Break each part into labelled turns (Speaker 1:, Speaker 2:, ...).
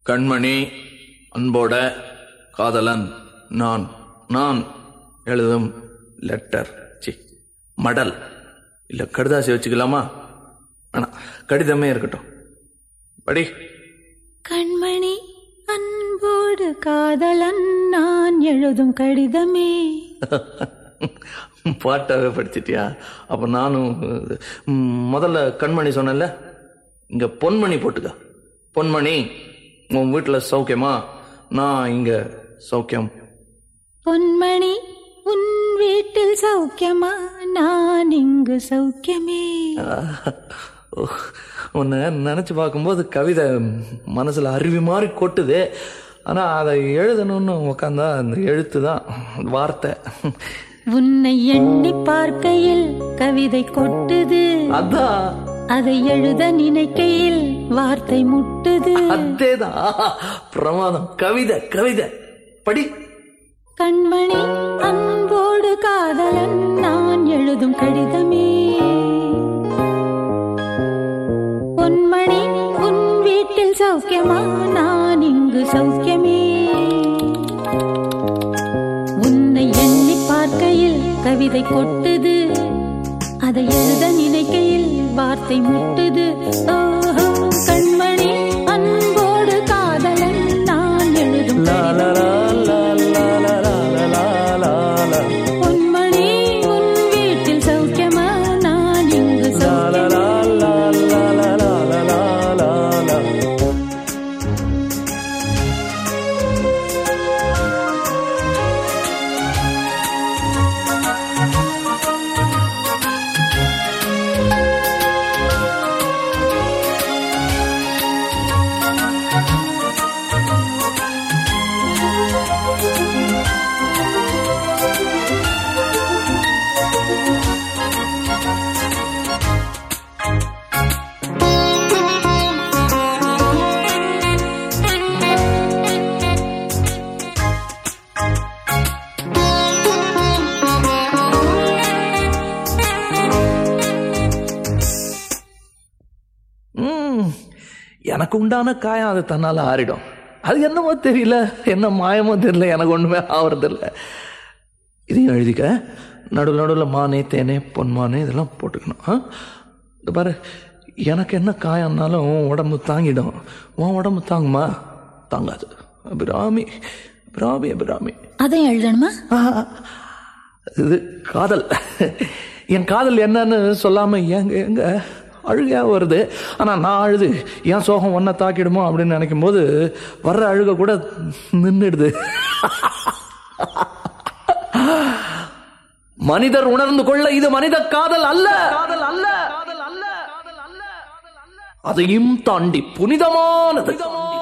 Speaker 1: கண்மணி, அன்போட காதலன் நான் நான் எழுதும் லெட்டர், மடல் இல்ல கடுதாசி வச்சுக்கலாமா? ஆனா கடிதமே இருக்கட்டும். படி.
Speaker 2: கண்மணி, அன்போடு காதலன் நான் எழுதும் கடிதமே.
Speaker 1: பாட்டாவே படிச்சிட்டியா? அப்ப நானும் முதல்ல கண்மணி சொன்னல, இங்க பொன்மணி போட்டுக்க. பொன்மணி, உன் வீட்டுல சௌக்கியமா? நான் இங்க சௌக்கியம்.
Speaker 2: பொன்மணி, உன் வீட்டில் சௌக்கியமா? நான் இங்கு சௌக்கியமே.
Speaker 1: உன்னை நினைச்சு பார்க்கும்போது கவிதை மனசுல அருவி மாதிரி கொட்டுது. ஆனா அதை எழுதணும்னு உக்காந்தா அந்த எழுத்து தான் வார்த்தை.
Speaker 2: உன்னை எண்ணி பார்க்கையில் கவிதை கொட்டுது,
Speaker 1: அதான்.
Speaker 2: அதை எழுத நினைக்கையில் வார்த்தை முட்டுது.
Speaker 1: அதேதான், பிரமாதம். கவிதை கவிதை படி.
Speaker 2: கண்மணி, அன்போடு காதலன் நான் எழுதும் கடிதமே. பொன்மணி, உன் வீட்டில் சௌக்கியமா? நான் இங்கு சௌக்கியமே. உன்னை எண்ணி பார்க்கையில் கவிதை கொட்டுது, அதை எழுத நினைக்கையில் வார்த்தை முட்டுது. ஓஹோ, கண்மணி, அன்போடு காதலன் நான் எழுதும் கடிதமே. பொன்மணி, உன் வீட்டில் சௌக்கியமா? நான் இங்கு சௌக்கியமே.
Speaker 1: எனக்கு உண்டான காயம் அது தன்னால ஆறிடும். அது என்னமோ தெரியல, என்ன மாயமோ தெரியல, எனக்கு ஒண்ணுமே ஆவறதில்ல. இதையும் எழுதிக்க. நடுவில் நடுவில் மானே, தேனே, பொன்மானே இதெல்லாம் போட்டுக்கணும். இந்த பாரு, எனக்கு என்ன காயம்னாலும் உடம்பு தாங்கிடும். உன் உடம்பு தாங்குமா? தாங்காது. அபிராமி அபிராமி அபிராமி.
Speaker 2: அதையும் எழுதணுமா?
Speaker 1: இது காதல். என் காதல் என்னன்னு சொல்லாம எங்க எங்க அழுகையா வருது. ஆனா நான் அழுது என் சோகம் ஒன்ன தாக்கிடுமோ அப்படின்னு நினைக்கும் போது வர்ற அழுக கூட நின்றுடுது. மனிதர் உணர்ந்து கொள்ள இது மனித காதல் அல்ல, காதல் அல்ல, அதையும் தாண்டி புனிதமானது.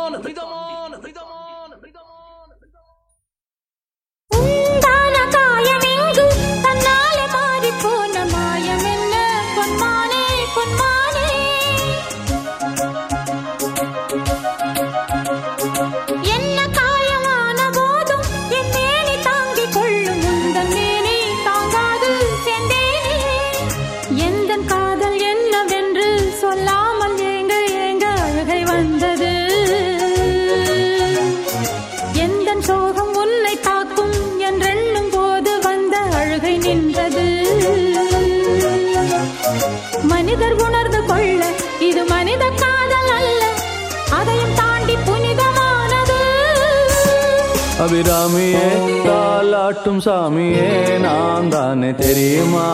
Speaker 2: மனிதர் உணர்ந்து கொள்ள இது மனித காதல் அல்ல, அதையும் தாண்டி புனிதமானது.
Speaker 1: அபிராமியே, தாலாட்டும் சாமியே, நான் தானே தெரியுமா?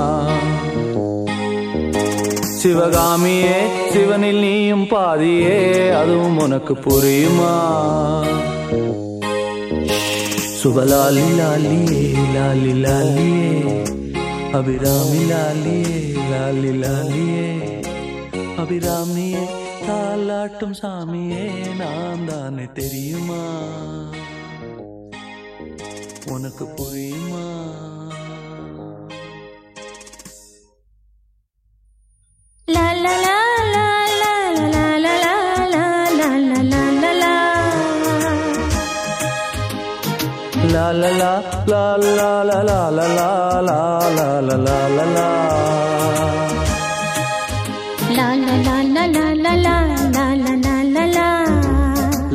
Speaker 1: சிவகாமியே, சிவனில் நீயும் பாதியே, அதுவும் உனக்கு புரியுமா? சுபலாலி லாலியே, லாலி லாலியே, அபிராமி லாலியே, லாலி லாலியே, அபிராமியே, தாலாட்டும் சாமியே, நான் தானே தெரியுமா? உனக்கு புரியுமா?
Speaker 2: லா லா லா லா லா லா லா லா லா லா லா லா லா.
Speaker 1: La la la la la la la la la la la la la la la. La la la la la la la la la la la la.